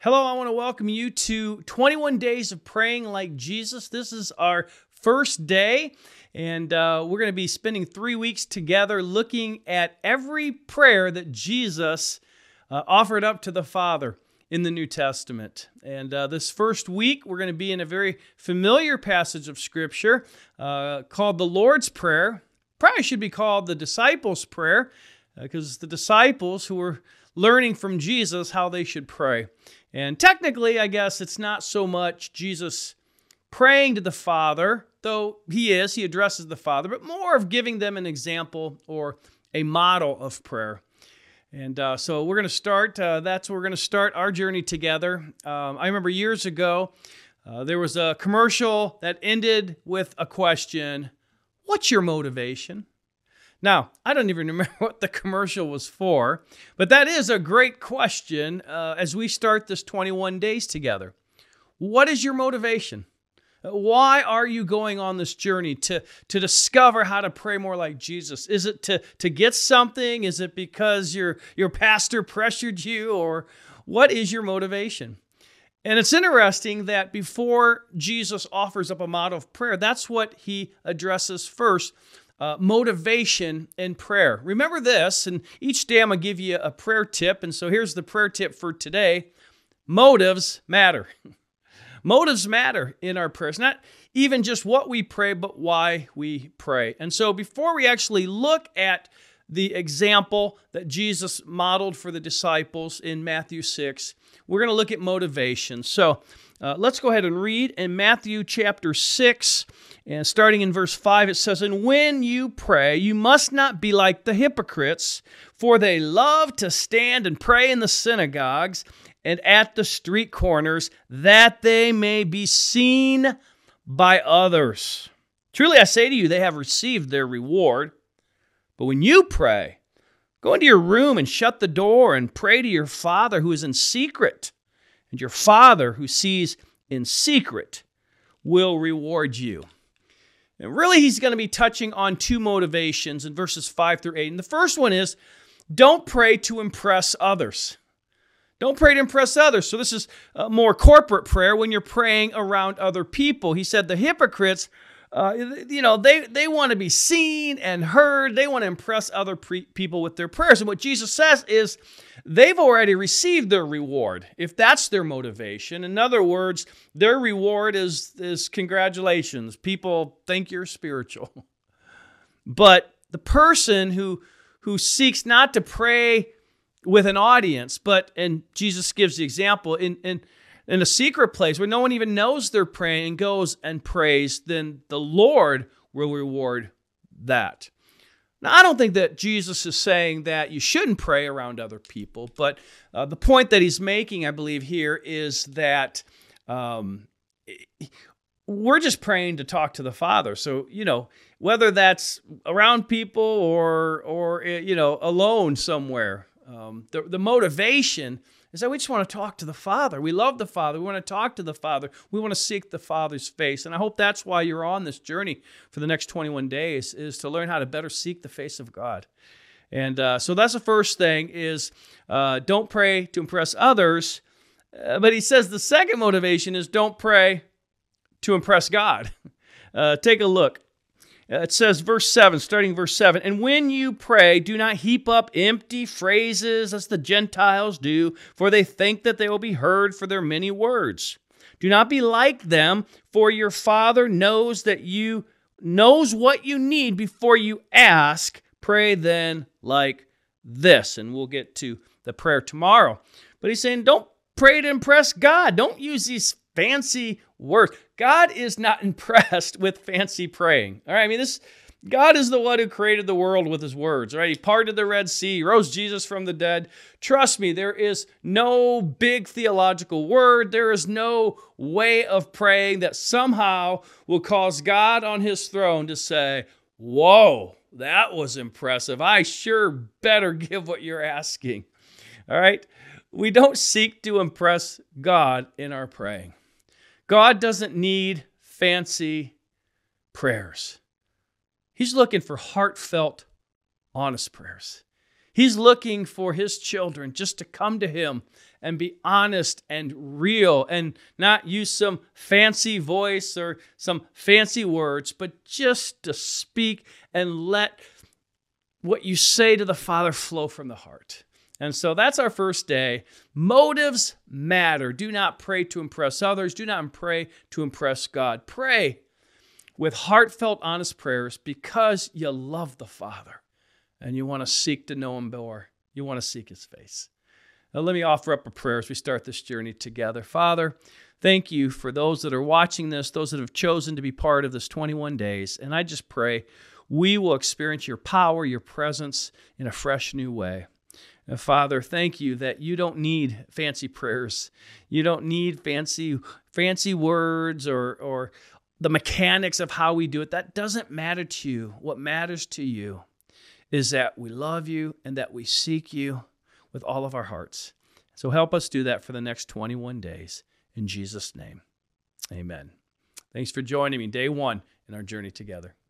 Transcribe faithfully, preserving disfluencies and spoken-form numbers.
Hello, I want to welcome you to twenty-one Days of Praying Like Jesus. This is our first day, and uh, we're going to be spending three weeks together looking at every prayer that Jesus uh, offered up to the Father in the New Testament. And uh, this first week, we're going to be in a very familiar passage of Scripture uh, called the Lord's Prayer. Probably should be called the Disciples' Prayer, because uh, the disciples who were learning from Jesus how they should pray. And technically, I guess it's not so much Jesus praying to the Father, though he is, he addresses the Father, but more of giving them an example or a model of prayer. And uh, so we're going to start, uh, that's where we're going to start our journey together. Um, I remember years ago, uh, there was a commercial that ended with a question, "What's your motivation?" Now, I don't even remember what the commercial was for, but that is a great question uh, as we start this twenty-one days together. What is your motivation? Why are you going on this journey to, to discover how to pray more like Jesus? Is it to, to get something? Is it because your, your pastor pressured you? Or what is your motivation? And it's interesting that before Jesus offers up a model of prayer, that's what he addresses first. Uh, motivation in prayer. Remember this, and each day I'm going to give you a prayer tip, and so here's the prayer tip for today. Motives matter. Motives matter in our prayers, not even just what we pray, but why we pray. And so before we actually look at the example that Jesus modeled for the disciples in Matthew six, we're going to look at motivation. So uh, let's go ahead and read in Matthew chapter six, and starting in verse five, it says, "And when you pray, you must not be like the hypocrites, for they love to stand and pray in the synagogues and at the street corners, that they may be seen by others. Truly I say to you, they have received their reward. But when you pray, go into your room and shut the door and pray to your Father who is in secret, and your Father who sees in secret will reward you." And really, he's going to be touching on two motivations in verses five through eight. And the first one is, don't pray to impress others. Don't pray to impress others. So this is a more corporate prayer when you're praying around other people. He said the hypocrites, uh, you know, they, they want to be seen and heard. They want to impress other pre- people with their prayers. And what Jesus says is they've already received their reward, if that's their motivation. In other words, their reward is, is congratulations. People think you're spiritual. But the person who, who seeks not to pray with an audience, but, and Jesus gives the example, in, in, in a secret place where no one even knows they're praying and goes and prays, then the Lord will reward that. Now, I don't think that Jesus is saying that you shouldn't pray around other people, but uh, the point that he's making, I believe, here is that um, we're just praying to talk to the Father. So, you know, whether that's around people or, or you know, alone somewhere, um, the, the motivation is that we just want to talk to the Father. We love the Father. We want to talk to the Father. We want to seek the Father's face. And I hope that's why you're on this journey for the next twenty-one days, is to learn how to better seek the face of God. And uh, so that's the first thing is uh, don't pray to impress others. Uh, but he says the second motivation is don't pray to impress God. Uh, take a look. It says, verse seven, starting verse seven, "And when you pray, do not heap up empty phrases as the Gentiles do, for they think that they will be heard for their many words. Do not be like them, for your Father knows that you knows what you need before you ask. Pray then like this." And we'll get to the prayer tomorrow. But he's saying, don't pray to impress God. Don't use these fancy words. God is not impressed with fancy praying. All right, I mean, this God is the one who created the world with his words, right? He parted the Red Sea, rose Jesus from the dead. Trust me, there is no big theological word. There is no way of praying that somehow will cause God on his throne to say, "Whoa, that was impressive. I sure better give what you're asking." All right? We don't seek to impress God in our praying. God doesn't need fancy prayers. He's looking for heartfelt, honest prayers. He's looking for his children just to come to him and be honest and real and not use some fancy voice or some fancy words, but just to speak and let what you say to the Father flow from the heart. And so that's our first day. Motives matter. Do not pray to impress others. Do not pray to impress God. Pray with heartfelt, honest prayers because you love the Father and you want to seek to know him more. You want to seek his face. Now, let me offer up a prayer as we start this journey together. Father, thank you for those that are watching this, those that have chosen to be part of this twenty-one days. And I just pray we will experience your power, your presence in a fresh new way. And Father, thank you that you don't need fancy prayers. You don't need fancy fancy words or, or the mechanics of how we do it. That doesn't matter to you. What matters to you is that we love you and that we seek you with all of our hearts. So help us do that for the next twenty-one days. In Jesus' name, amen. Thanks for joining me, day one in our journey together.